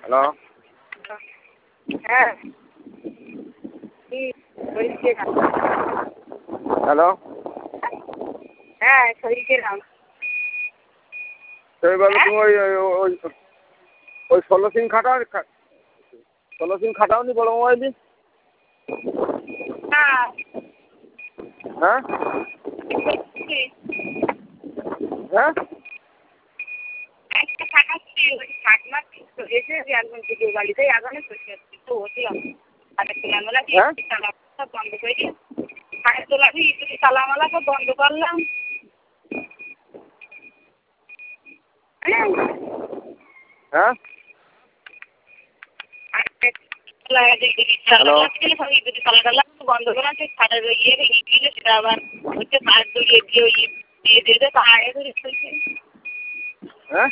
Hello. হ্যাঁ hello. হ্যাঁ শরীর গেলাম। তুমি বলো তুমি ওই 16 সিম খাটাও 16 সিম খাটাওনি বড় মোবাইল দিয়ে? হ্যাঁ হ্যাঁ হ্যাঁ একটা খাটাচ্ছি ওই ঠাকুমার এসে একদম ভিডিও বাড়িতে আগানো তো বসলাম হাতের তোলামেলা দিয়ে তালা সব বন্ধ করে দিয়ে হাতের তোলা দিয়ে ইঁদুরি তালামালা সব বন্ধ করলাম। হ্যাঁ তালা বন্ধ করা আছে খাটের ইয়ে ভেঙে গিয়েছিল সেটা আবার হচ্ছে কাঠ দড়িয়ে দিয়ে দিয়ে দিয়ে পাহাড়ে ধরে চলছে। হ্যাঁ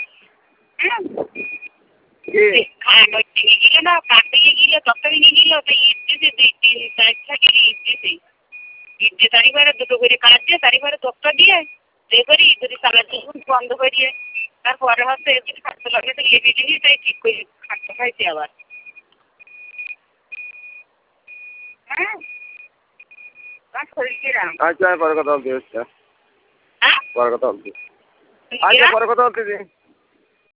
ভেঙে গিয়ে না কাঠ ভেঙে গিয়ে তক্তা ভেঙে গিয়ে ওটা ইট দিয়েছে 2-3 থাকে ইট দিয়েছে ইট দিয়ে তারিবারে দুটো করে কাঠ দিয়ে তারিবারে তক্তা দিয়ে এ করে ইঁদুরি তালা বন্ধ করিয়ে তারপরে হচ্ছে এদিন খাটতে লাগে তো ইয়ে বেঁধে নিয়ে তাই ঠিক করে খাটতে খাইছে আবার। হ্যাঁ আমার শরীর কিরাম? আচ্ছা পরে কথা বলতে হ্যাঁ পরে কথা বলতে আচ্ছা পরে কথা বলতেছি।